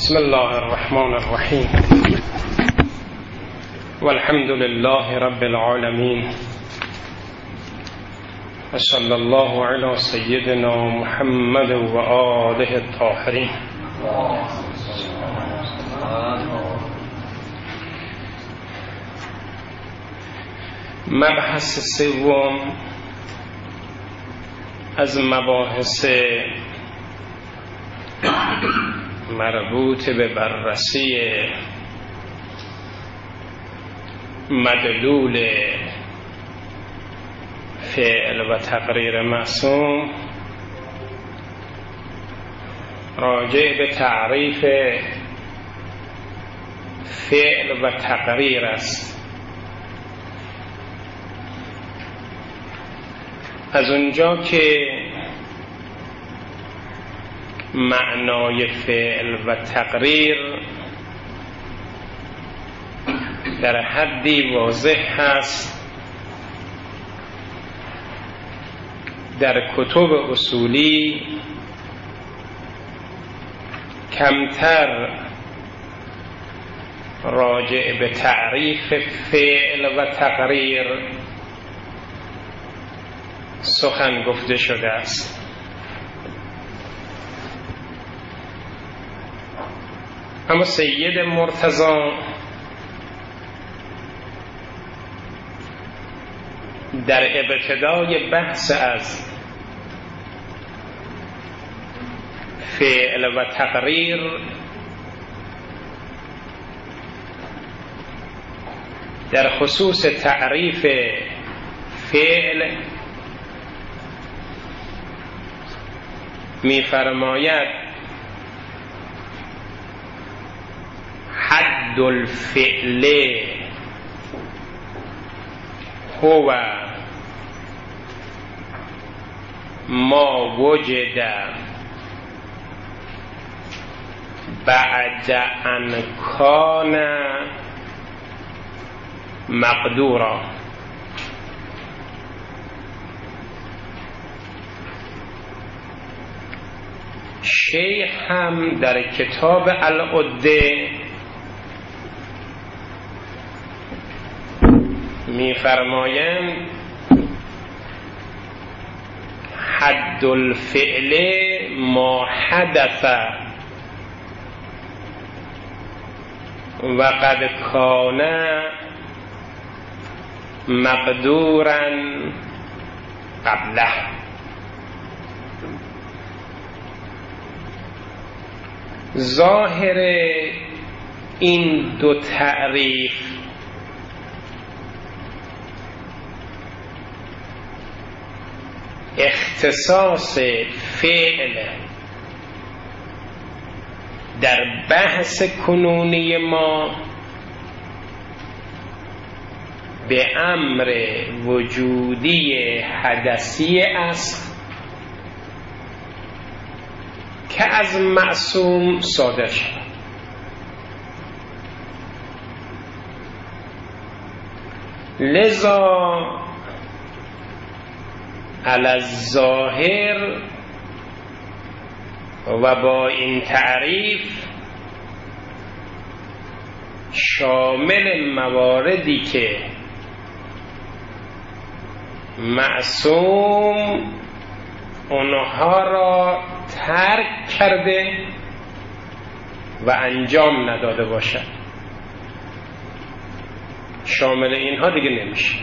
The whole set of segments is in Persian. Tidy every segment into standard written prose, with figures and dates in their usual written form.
بسم الله الرحمن الرحیم والحمد لله رب العالمین و صلی الله علی سیدنا محمد و آله الطاهرین. مبحث سوم از مباحث مربوط به بررسی مدلول فعل و تقریر معصوم راجع به تعریف فعل و تقریر است. از اونجا که معنای فعل و تقریر در حدی واضح هست در کتب اصولی، کمتر راجع به تعریف فعل و تقریر سخن گفته شده است. اما سید مرتضی در ابتدای بحث از فعل و تقریر در خصوص تعریف فعل می‌فرماید حد الفعل هو ما وجد بعد ان کان مقدورا. شیخ هم در کتاب العده می‌فرمایند حد الفعل ما حدث و قد کان مقدورا قبله. ظاهر این دو تعریف اختصاص فعل در بحث کنونی ما به امر وجودی حدثی است که از معصوم صادر شد. لذا علی الظاهر و با این تعریف شامل مواردی که معصوم اونها را ترک کرده و انجام نداده باشد، شامل اینها دیگه نمیشه.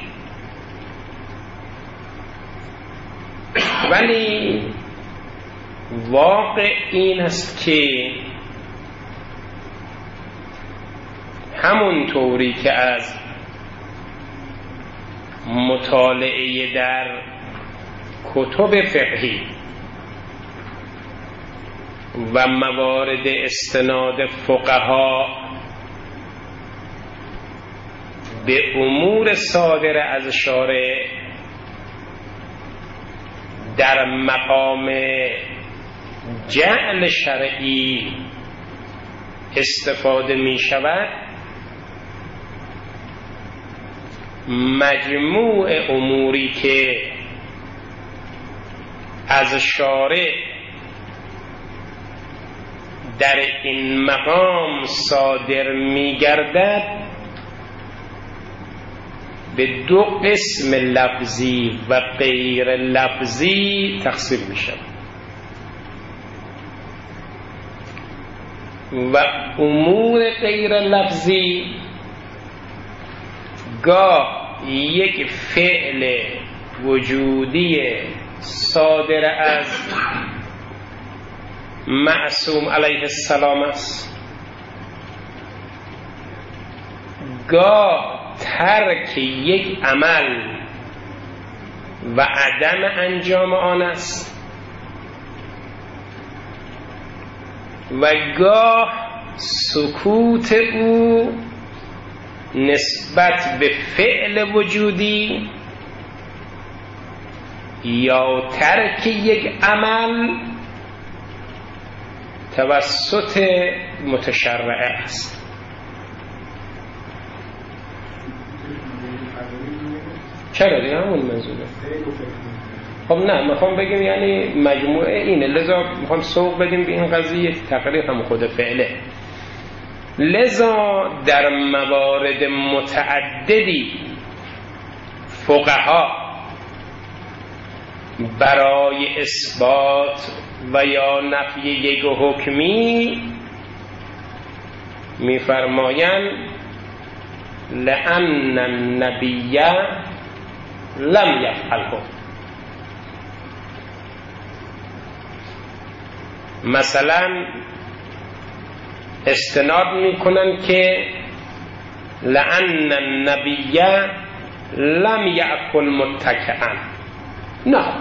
ولی واقع این است که همون طوری که از مطالعه در کتب فقهی و موارد استناد فقها به امور صادر از شارع در مقام جعل شرعی استفاده می شود، مجموع اموری که از شارع در این مقام صادر می‌گردد به دو قسم لفظی و غیر لفظی تقسیم می‌شود و امور غیر لفظی گاه یک فعل وجودی صادر از معصوم علیه السلام است، گاه ترک یک عمل و عدم انجام آن است و گاه سکوت او نسبت به فعل وجودی یا ترک یک عمل توسط متشرع است. چرا دیگه همون منظوره؟ خب نه، میخوام بگیم یعنی مجموعه اینه، لذا میخوام سوق بدیم به این قضیه تقریبا هم خود فعله. لذا در موارد متعددی فقها برای اثبات و یا نفی یک حکمی میفرمایند لأن النبی لم یفعله. مثلا استناد میکنن که لأن النبی لم یأکل متکئا، نه،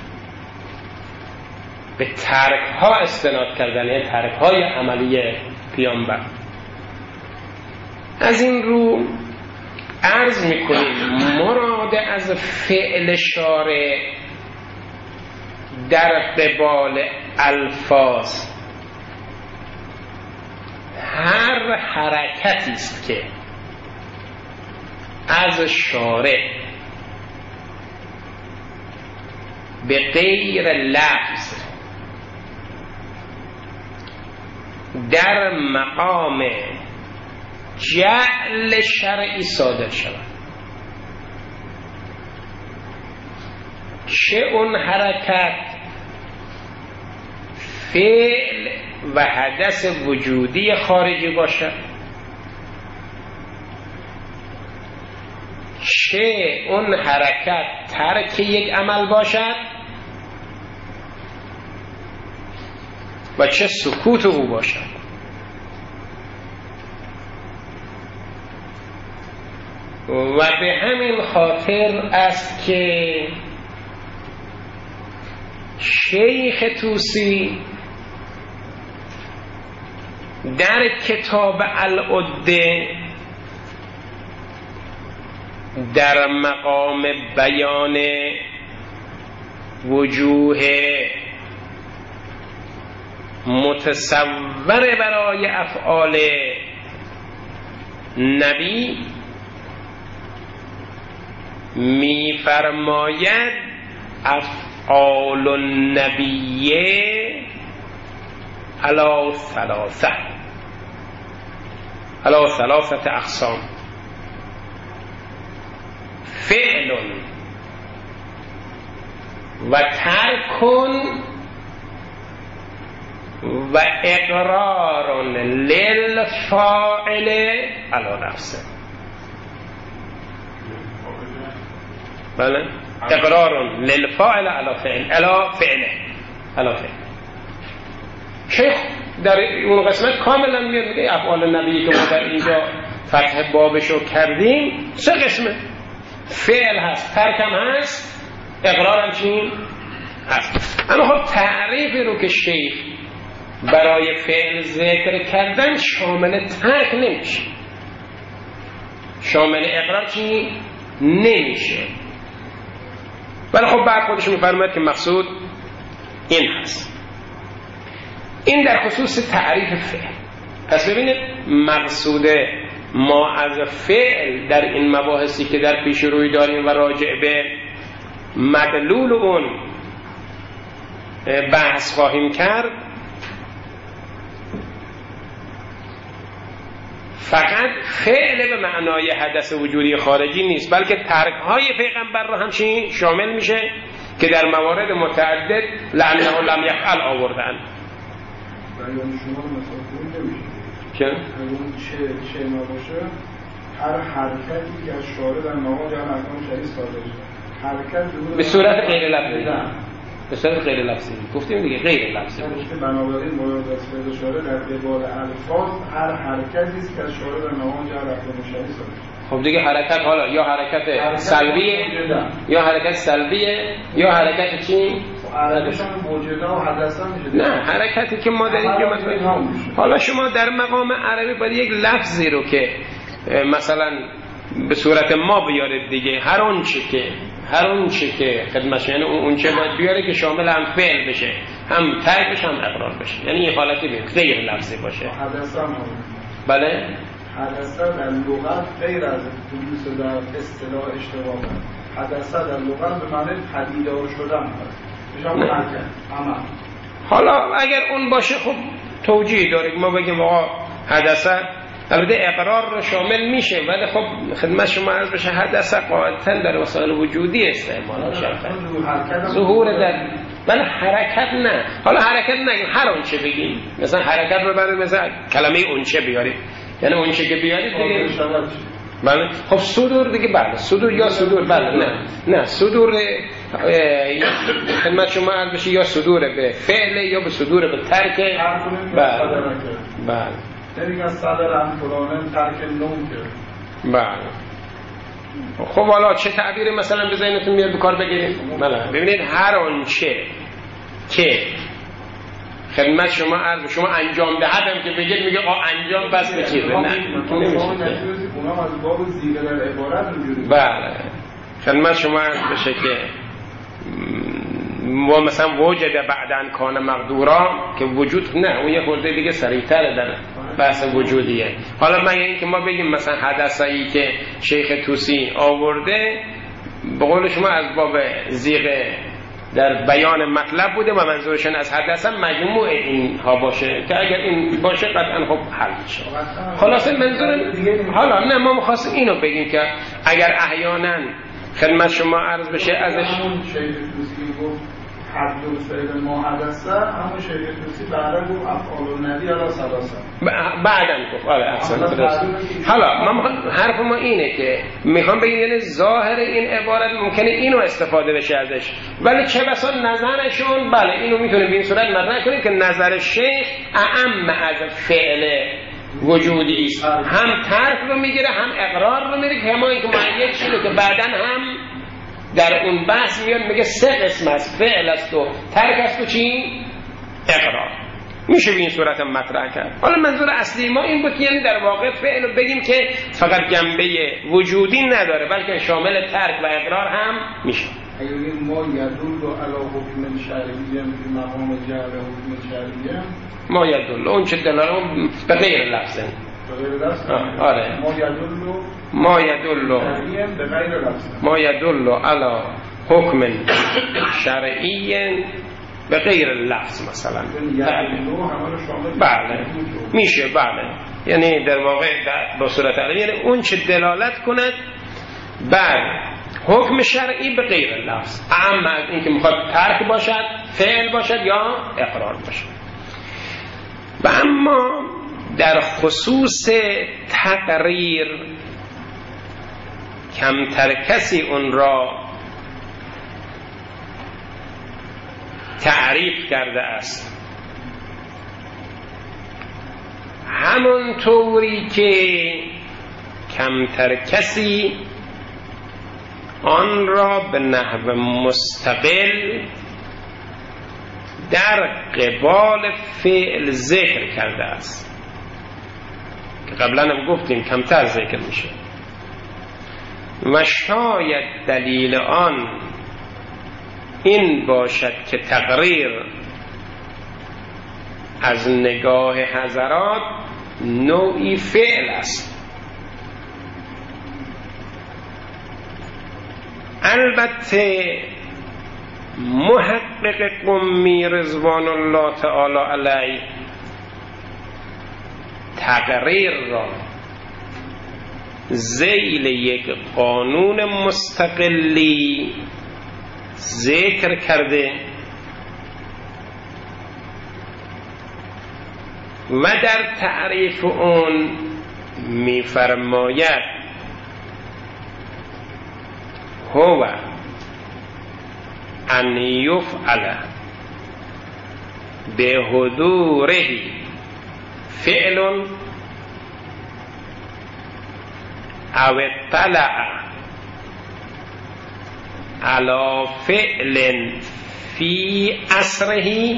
به ترک ها استناد کردن، یعنی ترک های عملی پیامبر. از این رو عرض میکنیم مراد از فعل شارع در قبال الفاظ هر حرکتی است که از شارع به غیر لفظ در مقام جعل شرعی صادر شود، چه اون حرکت فعل و حدث وجودی خارجی باشد، چه اون حرکت ترک یک عمل باشد و چه سکوت او باشد. و به همین خاطر است که شیخ طوسی در کتاب العده در مقام بیان وجوه متصور برای افعال نبی می فرماید افعال النبیه علی ثلاثه اقسام: فعل و ترک و اقرار للفاعل علی نفسه. بله، اقرار للفاعل علی فعله. شیخ در اون قسمت کاملا میگه افعال نبی که ما در اینجا فتح بابشو کردیم سه قسمه: فعل هست، ترکم هست، اقرارم چین هست. اما خب تعریفی رو که شیخ برای فعل ذکر کردن شامل ترک نمیشه، شامل اقرار چی نمیشه. ولی خب بعد خودش میفرماید که مقصود این هست. این در خصوص تعریف فعل. پس ببینید مقصود ما از فعل در این مباحثی که در پیش روی داریم و راجع به مدلول اون بحث خواهیم کرد فقط فعل به معنای حدث وجودی خارجی نیست، بلکه ترک‌های پیغمبر را هم شامل میشه که در موارد متعدد لعنه لم یفعل آوردن. بیان شما مثلا اون نمیشه چه؟ اون چه نباشه، هر حرکتی که از شارع در مقام جمع احکام شریع صادر شده، حرکت به صورت غیر لفظی، به صورت غیر لفظی گفتیم دیگه، غیر لفظی باشه. بنابراین مورد از فعل شارع در قبال الفاظ هر حرکتی است که از شارع در مقام جمع احکام شریع صادر شده. خب دیگه حرکت حالا یا حرکت سلبیه یا حرکت سلبیه یا حرکت چی؟ حرکتش هم موجوده و حدثا میشه. نه، حرکتی که ما داریم که مثلا حالا شما در مقام عربی باید یک لفظی رو که مثلا به صورت ما بیارید دیگه، هر اون چه که خدمتش، یعنی اون چه باید بیاره که شامل هم فعل بشه، هم ترک بشه، هم اقرار بشه، یعنی این حالتی غیر لفظی باشه. حدثا هم بله، حدثا در لغت غیر از حدوث در اصطلاح اشتباه است. حدثا در لغت به معنی پدیدار شدن هست. حالا اگر اون باشه خب توجیه داریم، ما بگیم آقا حدثه البته اقرار رو شامل میشه، ولی خب خدمت شما عرض بشه حدثه قاعدتاً در وسایل وجودی استعمال میشه، ظهور در بله حرکت نه. حالا حرکت نگیم، هر اون چه بگیم، مثلا حرکت رو برای مثلا کلمه اون چه بیاریم، یعنی اون چه که بیارید دیگه بله. خب صدور دیگه بله، صدور یا صدور بله، نه صدور خدمت شما عرض بشه یا صدور به فعل یا به صدور به ترک. بله نمیگن صدر هم فلانه ترک نوم کرد. بله. خب حالا چه تعبیری مثلا به ذهنتون میاد بکار بگیریم؟ بله ببینید هر آنچه که خدمت شما عرض شما انجام دهدم که بگید میگه انجام بس به چیزه، نه تو نمیشه. اونم از باب زیغه در عبارت اونجوری. بله خدمت شما عرض بشه که و مثلا وجد بعدن کان مقدورا که وجود نه، اون یه خورده دیگه سریع‌تره در بحث وجودیه. حالا مگه این که ما بگیم مثلا حدثایی که شیخ توسی آورده به قول شما از باب زیغه در بیان مطلب بوده و منظورشون از حدثه مجموع اینها باشه که اگر این باشه قطعا خب حل میشه. خلاصه منظور حالا نه ما می‌خواستیم اینو بگیم که اگر احیانا خدمت شما عرض بشه ازش همون شیخ توسی گفت حد و فعل ما حدثه، همون شیخ توسی بعدا گفت افعال النبی علی ثلاثه بعداً گفت حالا ما حرف ما اینه که میخوام بگیم یعنی ظاهر این عبارت ممکنه اینو استفاده بشه ازش، ولی چه بسا نظرشون بله اینو میتونه به این صورت مطرح کنیم که نظر شیخ اعم از فعل وجودی است، هم ترک رو میگیره هم اقرار رو میگیره، که ما اینکه معید شده که بعداً هم در اون بحث میاد میگه سه قسم است، فعل است و ترک است و چی؟ اقرار. میشه به این صورت هم مطرح کرد. حالا منظور اصلی ما این بود که یعنی در واقع فعل رو بگیم که فقط جنبه وجودی نداره بلکه شامل ترک و اقرار هم میشه. اگر ما یدل علی حکم شرعی به مقام جعل حکم شرعی ما یدل اون چه دلالت به غیر لفظه. آره ما یدل علی حکم شرعی به غیر لفظ مثلا. بله میشه بله، یعنی در واقع با صورت عربی یعنی اون چه دلالت کند بر حکم شرعی به غیر لفظ، اما از این که میخواد ترک باشد، فعل باشد یا اقرار باشد. و اما در خصوص تقریر کمتر کسی اون را تعریف کرده است، همون طوری که کمتر کسی آن را به نحو مستقل در قبال فعل ذکر کرده است که قبلا هم گفتیم کمتر ذکر میشه و شاید دلیل آن این باشد که تقریر از نگاه حضرات نوعی فعل است. البته محقق قمی رضوان الله تعالی علیه تقریر را ذیل یک قانون مستقلی ذکر کرده و در تعریف اون می‌فرماید هو ان یفعل به حضوره فعل او اطلع على فعل فی عصره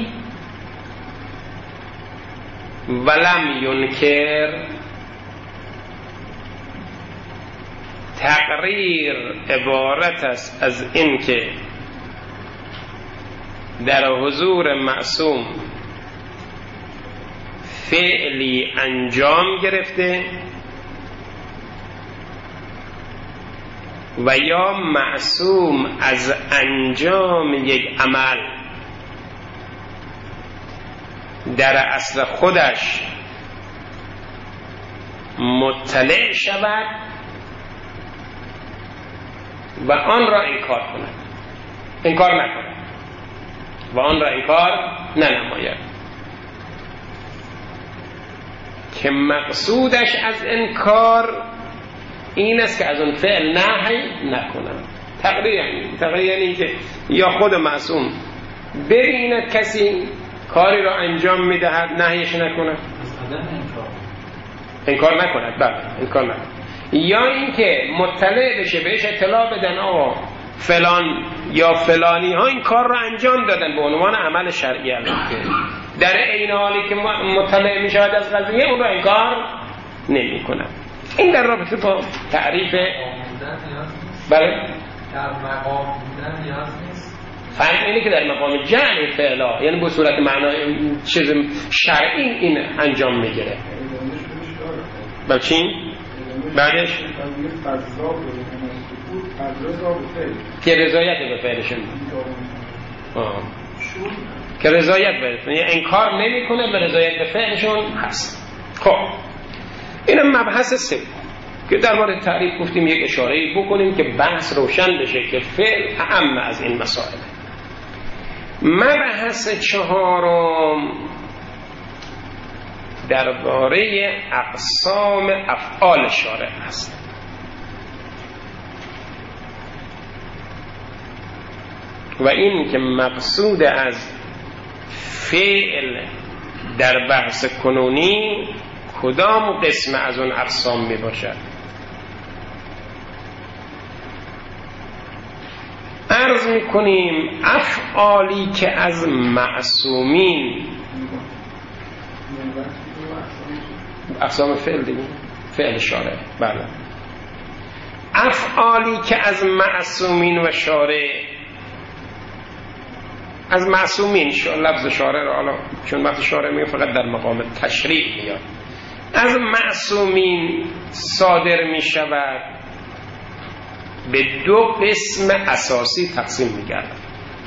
ولم ینکر. تقریر عبارت است از این که در حضور معصوم فعلی انجام گرفته و یا معصوم از انجام یک عمل در اصل خودش مطلع شود و آن را انکار کند، انکار نکند و آن را انکار ننماید، که مقصودش از انکار این است که از اون فعل نهی نکنند. تقریر یعنی که یا خود معصوم ببیند کسی کاری را انجام میدهد نهیش نکند، انکار نکند، بله انکار نکند، یا اینکه مطلع بشه بهش اطلاع بدن آقا فلان یا فلانی ها این کار را انجام دادن به عنوان عمل شرعی البته، در این حالی که مطلع می شود از قضیه اون را انکار نمی کند. این در رابطه با تعریف بله در مقام بودن نیاز نیست. فرق اینه که در مقام جمع فعلا یعنی به صورت معنای چیز شرعی این انجام میگیره. با چین؟ بعدش که رضایت به فعلشون که رضایت به یعنی انکار نمی کنه به رضایت به فعلشون هست. خب اینم مبحث سوم که در مورد تعریف گفتیم یک اشاره‌ای بکنیم که بحث روشن بشه که فعل اهم از این مسائل. مبحث چهارم درباره اقسام افعال شارع است. و این که مقصود از فعل در بحث کنونی کدام قسم از اون اقسام می باشد. عرض می کنیم افعالی که از معصومین، اقسام فعل دیگه فعل شارع، بله افعالی که از معصومین و شارع، از معصومین لفظ شارع را حالا چون لفظ شارع میگه فقط در مقام تشریع میاد، از معصومین صادر می شود به دو قسم اساسی تقسیم می گردد.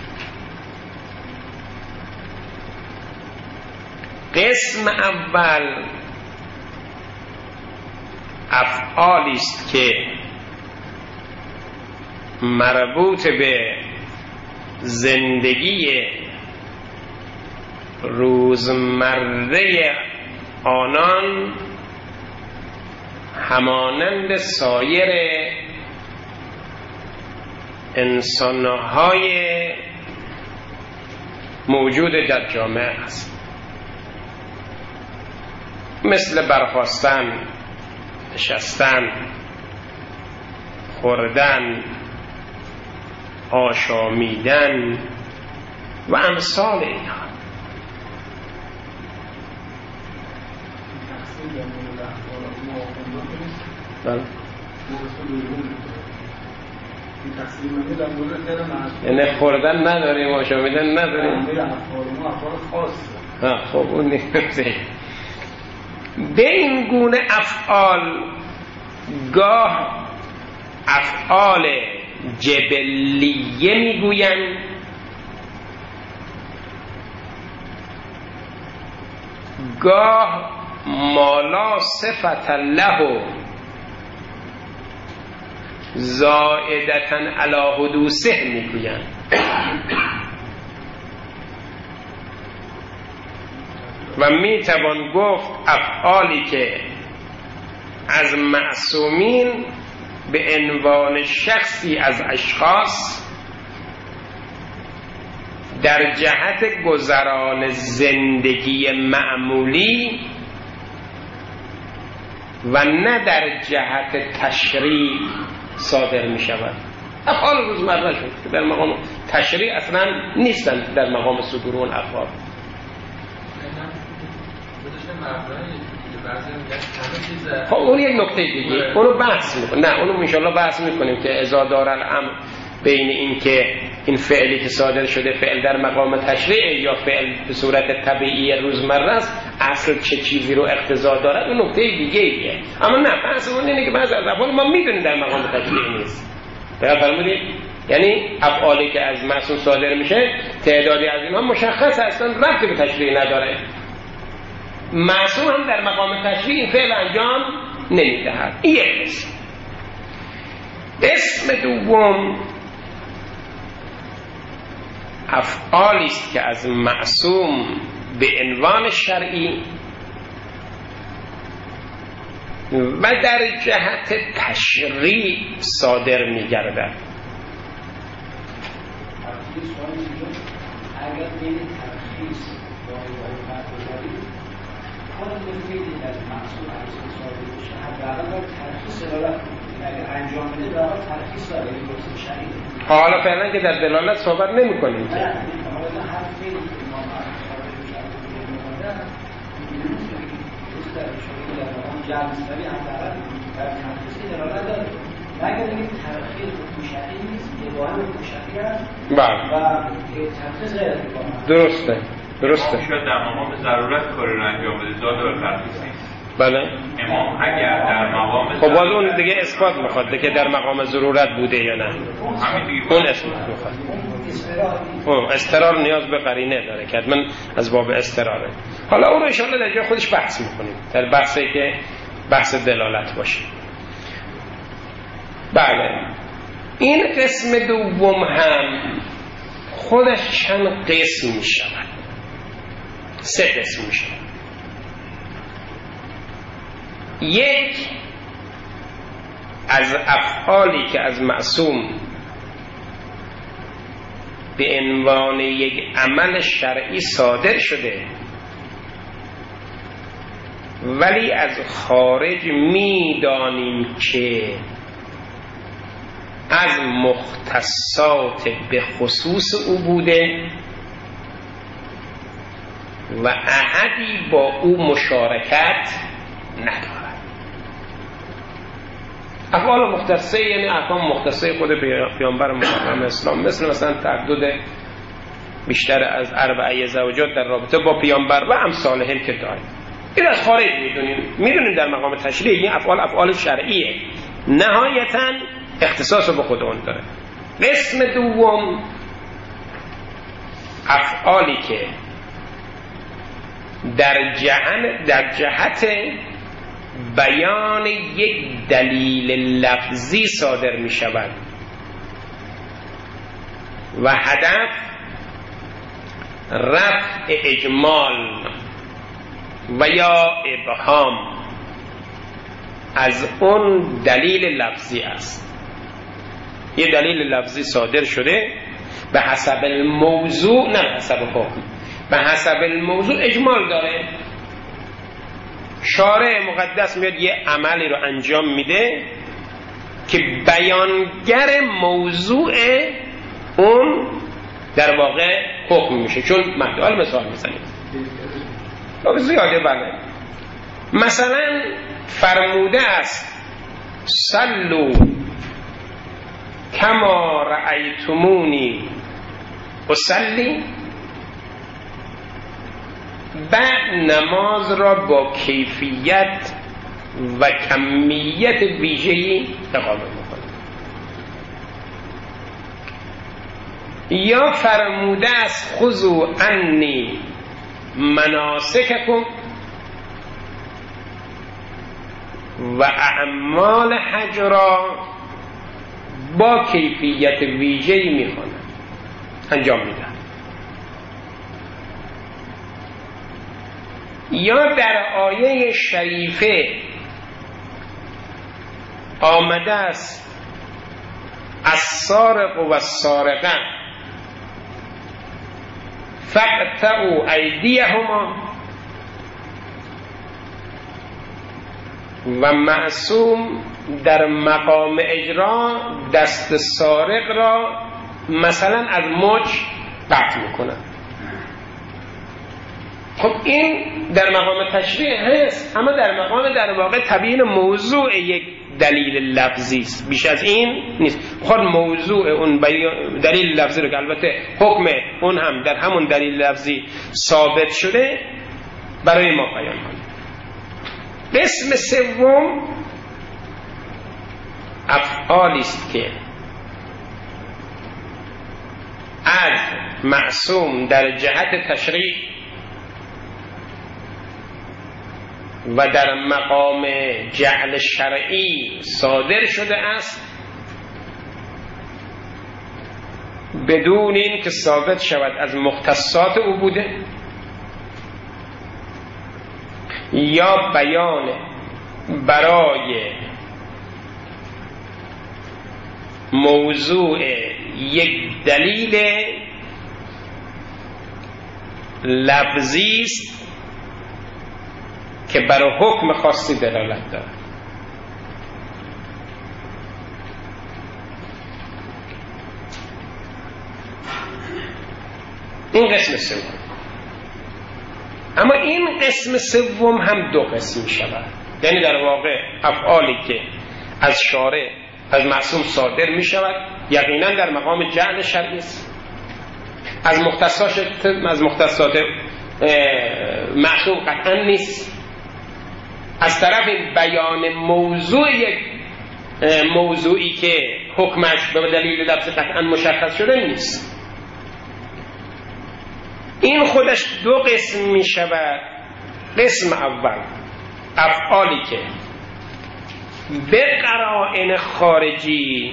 قسم اول افعالی است که مربوط به زندگی روزمره آنان همانند سایر انسانهای موجود در جامعه است، مثل برخاستن، نشستن، خوردن، آشامیدن و امثال اینها. یعنی خوردن نداریم، آشامیدن نداریم. خب اون نیسته. به این گونه افعال گاه افعال جبلیه میگویند، گاه مالا صفت له زائدتاً علی حدوثه میگویند. و میتوان گفت افعالی که از معصومین به عنوان شخصی از اشخاص در جهت گذران زندگی معمولی و نه در جهت تشریع صادر می شود. افعال روزمره شد که در مقام تشریع اصلا نیستن، در مقام صدور اون افعال. خب اون یک نکته دیگه، اونو بحث میکنیم. نه اونو انشاءالله بحث میکنیم که اذا دار الامر بین این که این فعلی که صادر شده فعل در مقام تشریع یا فعل به صورت طبیعی روزمره است، اصل چه چیزی رو اقتضا دارد، اون نکته دیگه ایه. اما نه بحث اون اینه که بعضی از افعال ما میدونیم در مقام تشریع نیست. فرمودید؟ یعنی افعالی که از معصوم صادر میشه تعدادی از اینها مشخص هستن، ربطی به تشریع نداره. معصوم هم در مقام تشریع این فعل انجام نمیدهد. این یک اسم. اسم دوم افعالی است که از معصوم به عنوان شرعی و در جهت تشریع صادر می‌گردد. اگر بین ترخیص با عبارت بگذارید خود بفیدید از محصول عرضی صادر بشه حداقل باید ترخیص دلالت کنید. اگر انجام بده دارد ترخیص داره این گفت شرعی. حالا فعلا که در دلالت صحبت نمی کنیم نه حالا هر فعلی که ما صادر بشه دوست داره شما در مقام جمع استوی حداقل در ترخیصی دلالت داره. اگر بگید ترخیص مشرعی نیست یبان مشرعی هست و ترخیص غیر درسته شاید در مقام ضرورت کاری رو انجام بده، زاد و ترخیص نیست. بله امام اگر در مقام خب باز اون دیگه اثبات میخواد که در مقام ضرورت بوده یا نه، اون اثبات میخواد. استرار نیاز به قرینه داره که من از باب استراره. حالا اون رو انشاءالله در جای خودش بحث میکنیم، در بحثی که بحث دلالت باشه. بله این قسم دوم هم خودش چند قسم می شود، 3 قسم می شود. یک از افعالی که از معصوم به عنوان یک عمل شرعی صادر شده ولی از خارج می دانیم که از مختصات به خصوص او بوده و احدی با او مشارکت ندارد. افعال مختصه یعنی احکام مختصه خود پیامبر مکرم اسلام، مثلا تعدد بیشتر از 4 زوجات در رابطه با پیامبر و امثالهم که داریم. این از خارج میدونیم در مقام تشریع این افعال شرعیه، نهایتاً اختصاص به خود اون داره. قسم دوم افعالی که در جهت بیان یک دلیل لفظی صادر می شود و هدف رفع اجمال و یا ابهام از اون دلیل لفظی است. یه دلیل لفظی صادر شده به حسب الموضوع، نه به حسب حکم، به حسب الموضوع اجمال داره. شارع مقدس میاد یه عملی رو انجام میده که بیانگر موضوع اون در واقع حکم میشه، چون مدعال مثال میزنیم زیاده. بله مثلا فرموده است صلوا کما رأیتمونی اصلی، بعد نماز را با کیفیت و کمیت ویژه‌ای اقامه می‌کنه. یا فرموده است خذوا عنی مناسککم و اعمال حج را با کیفیت ویژه‌ای میخوانند، انجام میدن. یا در آیه شریفه آمده است السارق و السارقه فاقطعوا ایدیهما و معصوم در مقام اجرا دست سارق را مثلا از مچ قطع میکنن. خب این در مقام تشریع هست، اما در مقام در واقع تبیین موضوع یک دلیل لفظی است، بیش از این نیست. خود موضوع اون دلیل لفظی رو که البته حکم اون هم در همون دلیل لفظی ثابت شده برای ما بیان کنیم. قسم سوم افعالی است که از معصوم در جهت تشریع و در مقام جعل شرعی صادر شده است بدون این که ثابت شود از مختصات او بوده یا بیان برای موضوع یک دلیل لفظی است که برای حکم خاصی دلالت دارد. این قسم سوم. اما این قسم سوم هم دو قسم می شود، یعنی در واقع افعالی که از شارع از معصوم صادر می شود یقینا در مقام جعل شرعی است، از مختصات معصوم قطعا نیست، از طرف بیان موضوع یک موضوعی که حکمش به دلیل لفظ قطعا مشخص شده نیست. این خودش دو قسم می شود. قسم اول افعالی که به قرائن خارجی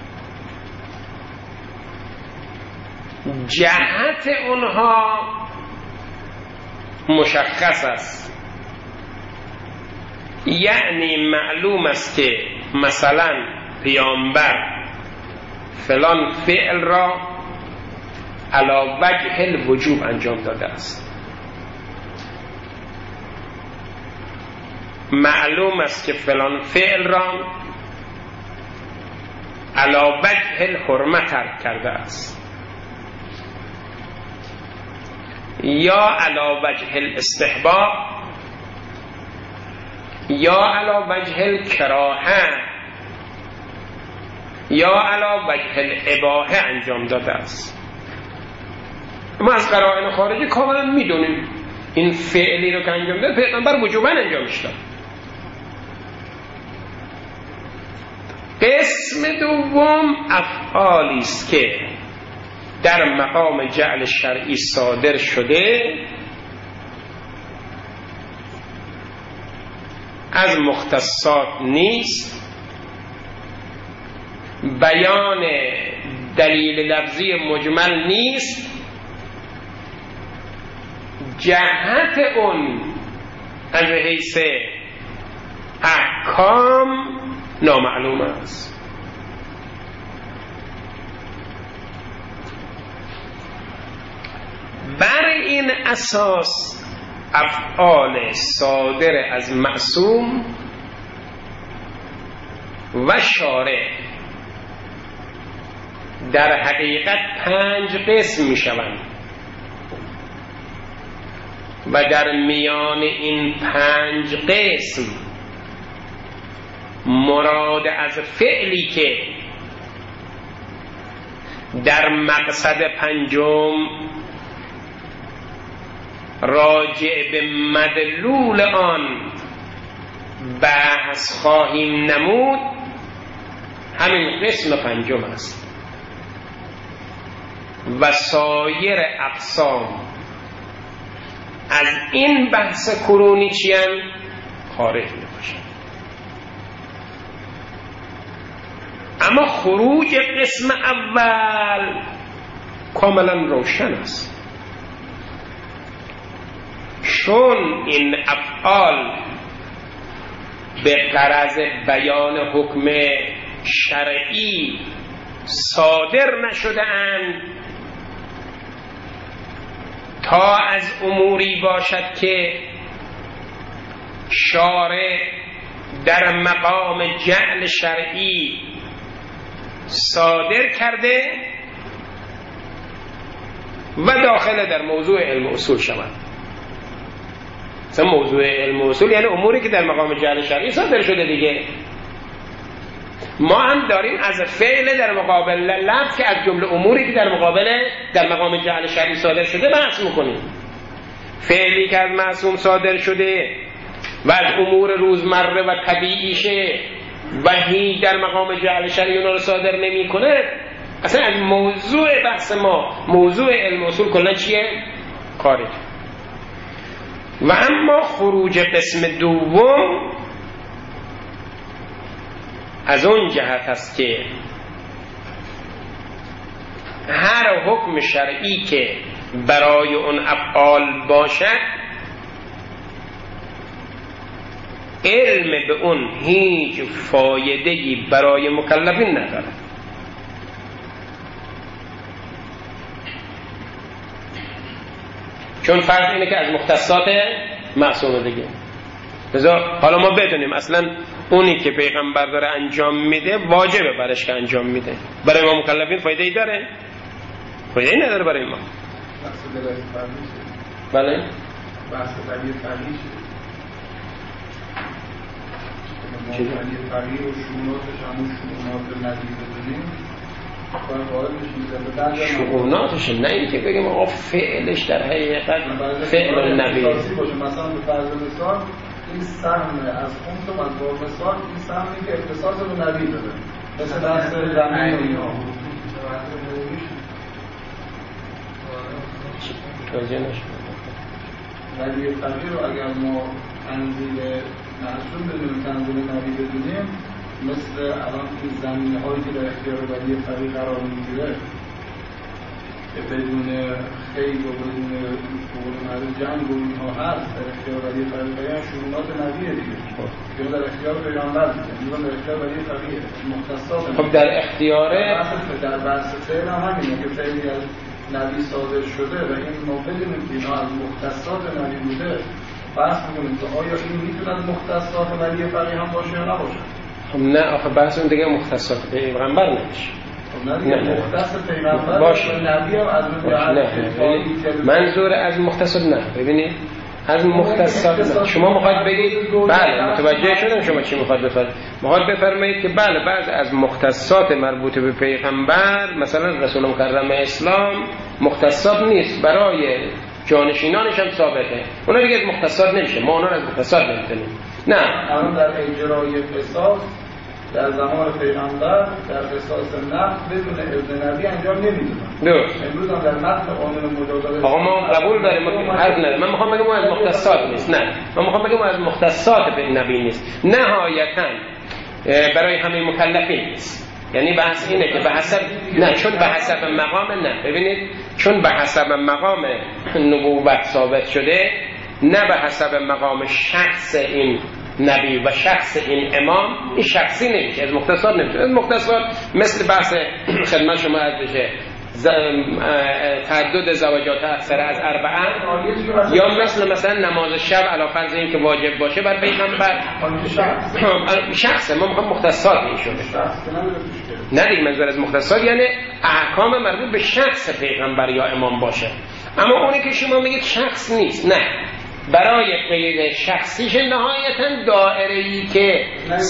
جهت اونها مشخص است، یعنی معلوم است که مثلا پیامبر فلان فعل را علی وجه الوجوب انجام داده است، معلوم است که فلان فعل را علی وجه الحرمت ترک کرده است یا علی وجه الاستحباب یا علی وجه الکراهه یا علی وجه الاباحه انجام داده است. ما از قرائن خارجی کاملا میدونیم این فعلی رو که انجام داده پیغمبر وجوباً انجامش داد. قسم دوم افعالی است که در مقام جعل شرعی صادر شده، از مختصات نیست، بیان دلیل لفظی مجمل نیست، جهت اون از حیث احکام نامعلوم است. بر این اساس افعال صادر از معصوم و شارع در حقیقت 5 قسم می شوند و در میان این 5 قسم مراد از فعلی که در مقصد پنجم راجع به مدلول آن بحث خواهیم نمود همین قسم پنجم است و سایر اقسام از این بحث کرونی چیان خارج می باشند. اما خروج قسم اول کاملا روشن است، چون این افعال به غرض بیان حکم شرعی صادر نشده اند تا از اموری باشد که شارع در مقام جعل شرعی صادر کرده و داخل در موضوع علم اصول شود. مثلا موضوع علم اصول یعنی اموری که در مقام جعل شرعی صادر شده دیگه. ما هم داریم از فعل در مقابل لفظ که از جمله اموری که در مقام جعل شرعی صادر شده بحث میکنیم. فعلی که از معصوم صادر شده و از امور روزمره و طبیعیشه و هیچ در مقام جعل شرعی اونا رو صادر نمی کنه، اصلا از موضوع بحث ما، موضوع علم اصول کلا چیه؟ خارج. و اما خروج قسم دوم از اون جهت است که هر حکم شرعی که برای اون افعال باشد علم به اون هیچ فایده‌ای برای مکلفین ندارد. چون فرض اینه که از مختصات معصومه دیگه. حالا ما بدونیم اصلا اونی که پیغمبر داره انجام میده واجبه برش که انجام میده. برای ما مکلفین فایده ای داره؟ فایده ای نداره برای ما. بله؟ بحث دلیل فقیه چیه؟ دلیل فقیه و شموناتش همون شمونات ندید بدونیم شؤوناتش، نه اینکه بگیم آقا فعلش در حقیقت فعل نبی مثلا به فرض مثال این سهم از خمس و از باب مثال این سهمی که اختصاص به نبی داره مثل بحث زمین و اینا ولی فقیه رو اگر ما تنزیل معصوم بدونیم تنزیل نبی بدونیم مثل الان این زمینه هایی که در اختیار ولی فقیه قرار میگیره که بدون خیل و بدون قول معروف جنگ و اینها هست در اختیار ولی فقیه شمونات نبیه دیگه که در اختیار پیغمبر دیگه در اختیار ولی فقیه مختصات خب در اختیاره در بحث فعل هم همینه که فعلی از نبی صادر شده و این ما بدونیم که اینا از مختصات نبی بوده بحث میکنیم که آیا این میتونه از مختصات ولی فقیه هم باشه یا نباشه. خب نه آخه بحث اون دیگه مختصات پیغمبر نمیشه. نه مختص پیغمبر باشه نبی هم از اون منظور از مختصات نه. ببینید از مختصات نه. شما میخواید بگید بله متوجه شدم شما چی میخواید بفرمایید. میخواید بفرمایید که بله بعض از مختصات مربوط به پیغمبر مثلا رسول مکرم اسلام مختصات نیست، برای جانشینانش هم ثابته، اونا دیگه از مختصات نمیشه، ما اونا رو از مختصات نمیتونیم. نه الان در اجرای قصاص در زمان پیغمبر در قصاص نفس بدون اذن نبی انجام نمیدونن. درست. امروز هم در متن قانون مجازات آقا ما قبول داریم، حرف نداره. من میخوام بگم از مختصات نیست. نه من میخوام بگم از مختصات به نبی نیست، نهایتا برای همه مکلفین نیست. یعنی بحث اینه که به حسب نه چون به حسب مقام نه ببینید چون به حسب مقام نبوت ثابت شده، نه به حسب مقام شخص این نبی و شخص این امام، این شخصی نمیشه، از مختصات نمیشه. از مختصات مثل بحث خدمت شما از بشه تعدد زواجات اکثر از اربعه، یا مثلا نماز شب علی فرض این که واجب باشه بر پیغمبر شخص ما میخوام مختصات نمیشه. نه دیگه منظور از مختصات یعنی احکام مربوط به شخص پیغمبر یا امام باشه. اما اونی که شما میگید شخص نیست، نه برای غیر شخصیش نهایتا دائره‌ای که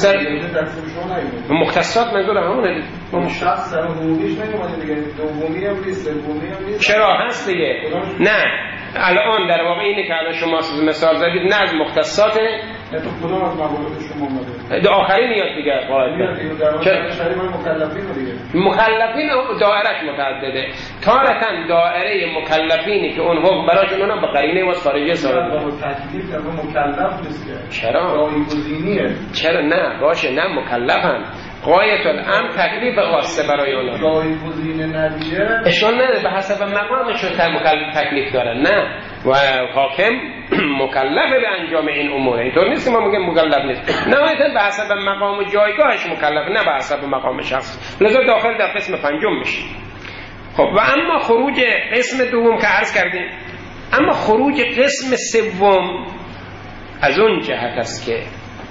مختصات منظور همونه. شخص عمومیش نمی‌مونه دیگه، دومی هم نیست، سومی هم نیست. چرا هست دیگه؟ نه الان در واقع اینه که الان شما مثال زدید، نه از مختصات تو کدوم از موارد شما اومده؟ آخری میاد دیگه. چرا مکلفین دیگه؟ مکلفین دائره‌اش متعدده. تارة دائره مکلفینی که اون حکم براشون اونم به قرینه واسه خارجی صادر تکلیف در مکلف نیست که. چرا؟ رایگزینیه. چرا نه باشه نه مکلفن، غایت الامر تکلیف خاصه برای اونا جایگزین نبیه اشکال نداره، به حسب مقامشون تکلیف دارن. نه و حاکم مکلف به انجام این امور، اینطور نیست که ما میگیم مکلف نیست، نهایتا به حسب مقام و جایگاهش مکلف، نه به حسب مقام شخص. لذا داخل در قسم پنجم میشه. خب و اما خروج قسم دوم که عرض کردیم، اما خروج قسم سوم از اون جهت است که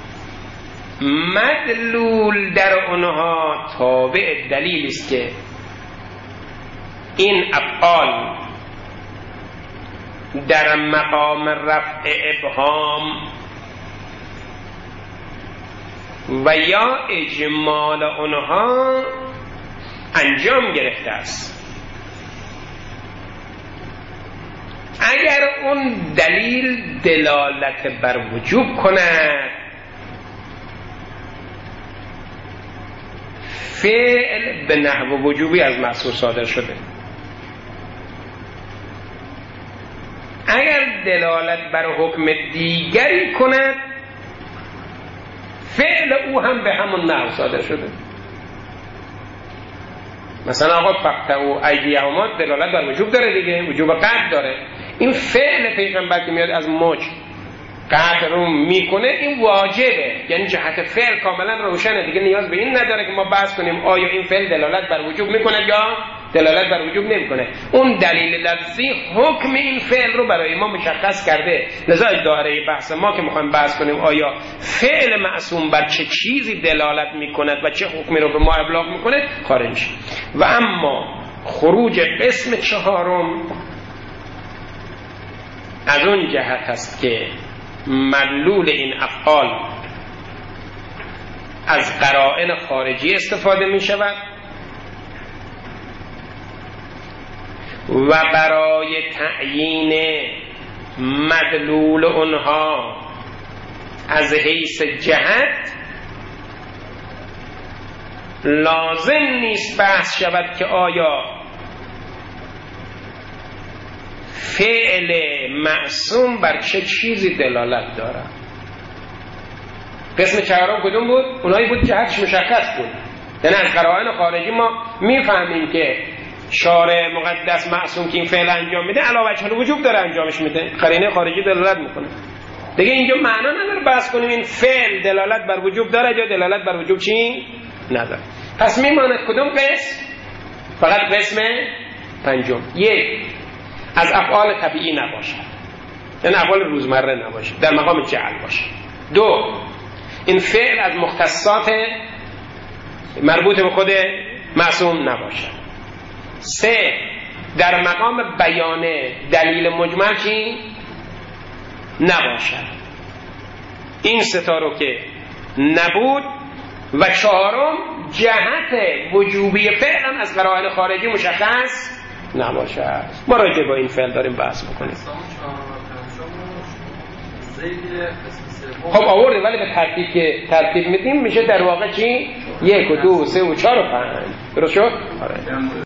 مدلول در اونها تابع دلیل است که این افعال در مقام رفع ابهام و یا اجمال اونها انجام گرفته است. اگر اون دلیل دلالت بر وجوب کند، فعل به نحو وجوبی از محصول صادر شده. اگر دلالت بر حکم دیگری کند، فعل او هم به همون نحو صادر شده. مثلا آقا فقطعوا ایدیهما دلالت بر وجوب داره دیگه، وجوب قطع داره. این فعل پیغمبر که میاد از موج قطع رو میکنه، این واجبه، یعنی جهت فعل کاملا روشنه دیگه، نیاز به این نداره که ما بحث کنیم آیا این فعل دلالت بر وجوب میکنه یا دلالت بر وجوب نمیکنه. اون دلیل لفظی حکم این فعل رو برای ما مشخص کرده. لذا دایره بحث ما که میخوایم بحث کنیم آیا فعل معصوم بر چه چیزی دلالت میکند و چه حکمی رو به ما ابلاغ میکنه خارج میشه. و اما خروج قسم چهارم از اون جهت است که مدلول این افعال از قرائن خارجی استفاده می شود و برای تعیین مدلول اونها از حیث جهت لازم نیست بحث شود که آیا فعل معصوم بر چه چیزی دلالت دارد. قسم چهارم کدوم بود؟ اونایی بود جهتش مشخص بود، یعنی از قرائن خارجی ما میفهمیم که شارع مقدس معصوم که این فعل انجام میده علاوه بر وجوب داره انجامش میده، قرینه خارجی دلالت میکنه دیگه. اینجا معنا نداره بحث کنیم این فعل دلالت بر وجوب داره یا دلالت بر وجوب چی نداره. پس میماند کدوم قسم؟ فقط قسم پنجم. یک، از افعال طبیعی نباشد، یعنی افعال روزمره نباشد، در مقام جعل باشه. دو، این فعل از مختصات مربوط به خود معصوم نباشد. سه، در مقام بیان دلیل مجمل چی نباشد. این ستا رو که نبود. و چهارم، جهت وجوبی فعل هم از قرائن خارجی مشخص نباشد. ما راجع با این فعل داریم بحث میکنیم. خب آورده، ولی به ترتیب که ترتیب میدیم میشه در واقع چی؟ 1 و 2 و 3 و 4 و 5. درست شد؟ آره.